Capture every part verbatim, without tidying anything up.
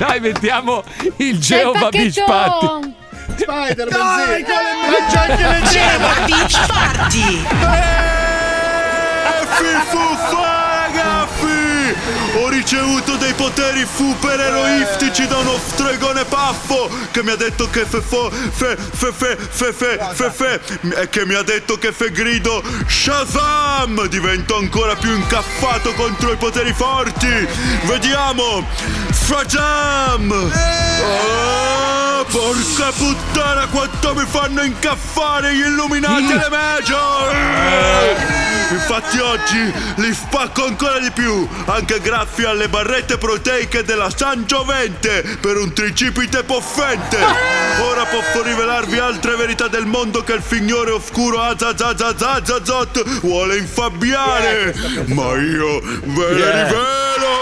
Dai, mettiamo il Geova Beach Party. Spider, Dai, con le c'è anche le Geova Beach Party. Fuffa, ragazzi! Ho ricevuto dei poteri supereroistici da uno stregone paffo che mi ha detto che fe fo, fe fe fe fe fe fe fe e che mi ha detto che fe grido Shazam divento ancora più incaffato contro i poteri forti. Vediamo! Shazam! Oh, porca puttana, quanto mi fanno incaffare gli illuminati e le major! Infatti oggi li spacco ancora di più, anche grazie alle barrette proteiche della Sangiovente per un tricipite poffente. Ora posso rivelarvi altre verità del mondo che il signore oscuro Azazazazazazot vuole infabbiare, ma io ve le rivelo.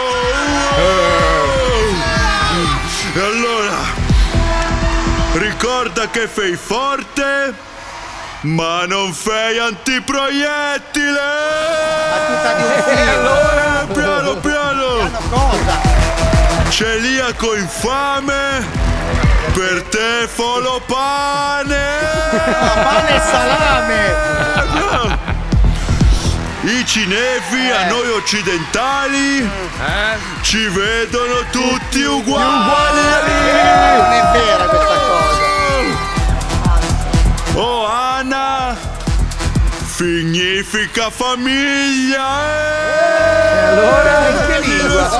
E allora, ricorda che sei forte, ma non fai antiproiettile! E allora? Piano piano! Cosa? Celiaco infame! Per te solo pane! No, pane e salame! I cinesi a noi occidentali Eh? ci vedono tutti uguali! Eh, non è vera questa cosa! Oh Anna significa famiglia. E allora che lingua?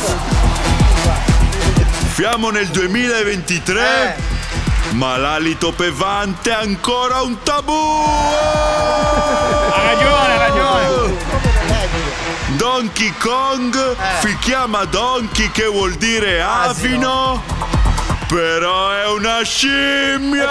Siamo nel duemilaventitré, Eh. ma l'alito pesante è ancora un tabù. Ha ragione, ha ragione! Donkey Kong si chiama Donkey, che vuol dire asino, però è una scimmia.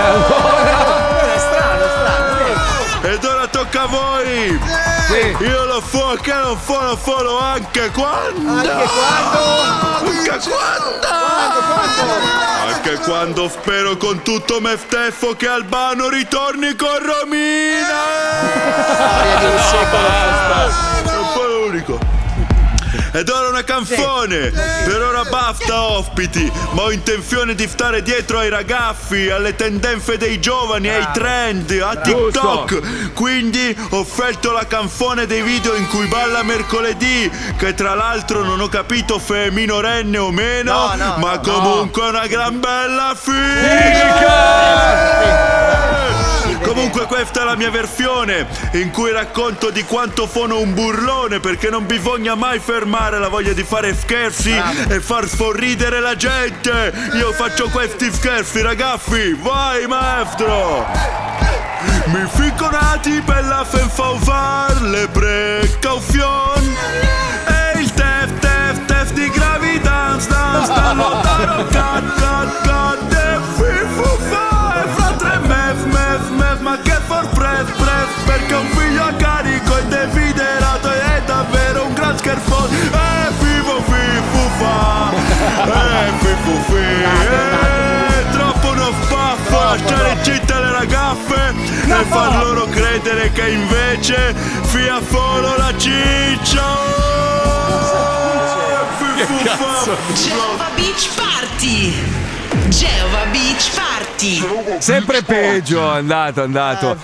È strano, strano! Ed ora tocca a voi! Sì. Io lo so che non sono solo anche quando! Anche quando? Anche quando? Anche quando spero con tutto me stesso che Albano ritorni con Romina! Storia di un secolo. Non sono l'unico! Ed ora una canzone! Per ora basta ospiti, ma ho intenzione di stare dietro ai ragazzi, alle tendenze dei giovani, ai trend, a TikTok. Quindi ho scelto la canzone dei video in cui balla mercoledì, che tra l'altro non ho capito se è minorenne o meno, No, no, ma no. comunque è una gran bella figa! Comunque questa è la mia versione, in cui racconto di quanto sono un burlone, perché non bisogna mai fermare la voglia di fare scherzi e far sorridere la gente. Io faccio questi scherzi, ragazzi. Vai maestro! Mi ficonati per la senza usare le precauzioni, e il test, test, test di gravidanza, dance, da lontano, cat, cat, cat, e fifu fa, e fra tre mesi, mesi, mesi, ma che sorpresa, presa, perché un figlio a carico è desiderato e è davvero un gran scherzo, e fifu fifu fa, e fifu fi, è troppo uno spazio lasciare zitte le ragazze e far loro credere che invece sia solo la ciccia. Geova Beach Party. Geova Beach Party. Sempre peggio, è andato, è andato.